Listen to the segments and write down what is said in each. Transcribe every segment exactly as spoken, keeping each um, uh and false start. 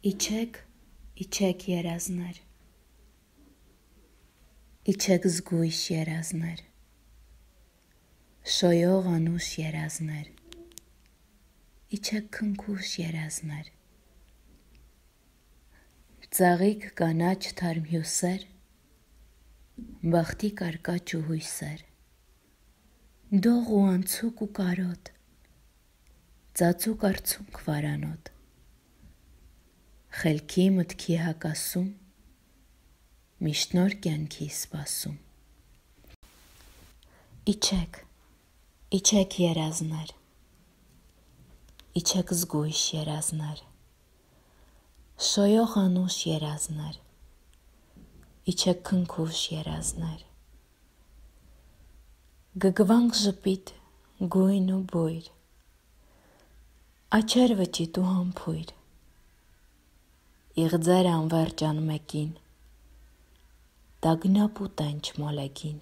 Իջեք, իջեք երազներ, իջեք զգույշ երազներ, շոյող անուշ երազներ, իջեք քնքուշ երազներ, ծաղիկ կանաչ թարմ հյուսեր, բախտի կարկաչ ու հույսեր, դող ու անցուկ ու կարոտ, ծածուկ արցունք վարանոտ, խելքի մտքի հակասում, միշտ նոր կյանքի սպասում։ Իջեք, իջեք երազներ, իջեք զգույշ երազներ, շոյող անուշ երազներ, իջեք քնքուշ երազներ, գգվանք ժպիտ, գույն ու բույր, աչեր վճիտ ու համբույր, իղձեր անվերջ անմեկին, տագնապ ու տենչ մոլեգին,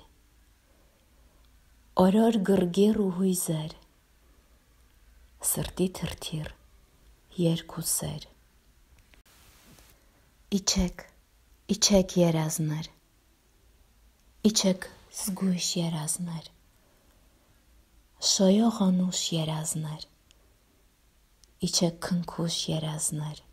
օրոր գրգիր ու հույզեր, սրտի թրթիր երգ ու սեր։ Իջեք, իջեք երազներ, իջեք զգույշ երազներ, շոյող անուշ երազներ, իջեք քնքուշ երազներ,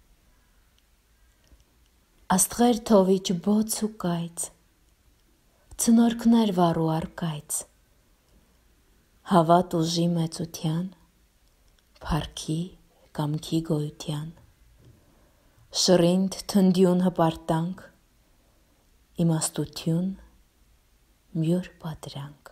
աստղեր թովիչ բոց ու կայծ, ցնորքներ վառ ու առկայծ, հավատ ուժի մեծության, փառքի կամքի գոյության, շռինդ թնդյուն հպարտանք, իմաստություն, մյուր պատրանք։